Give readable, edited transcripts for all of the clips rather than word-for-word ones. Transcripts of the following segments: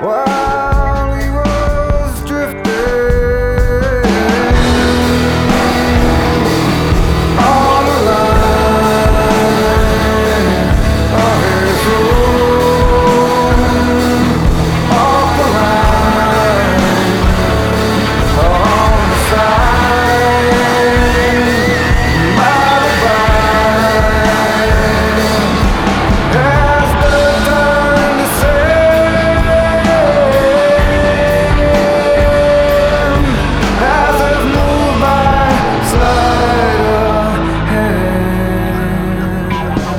while he was drifting on the line of his road, off the line, on the side, by the by, as the time to as if moved by sleight of hand.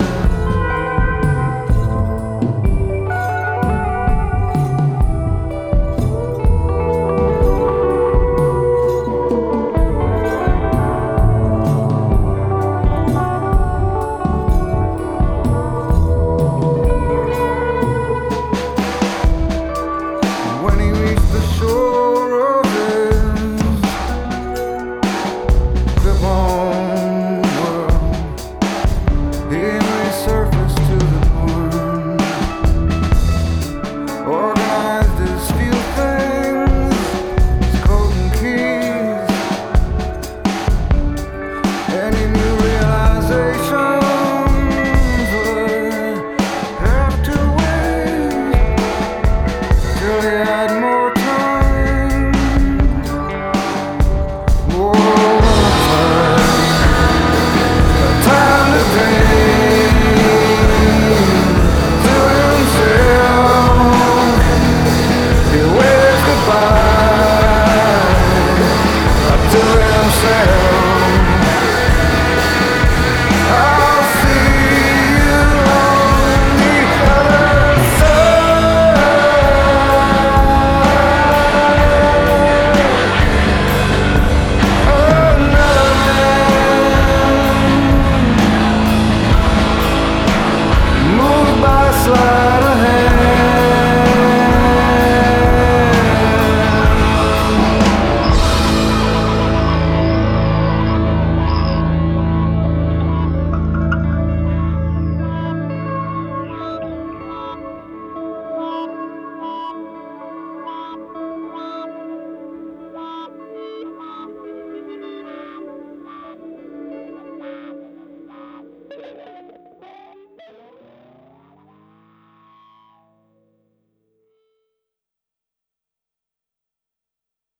When he reached the shore of his clip-on world, he resurfaced to the norm, organized his few things, his coat and keys, any new realizations would have to wait till he had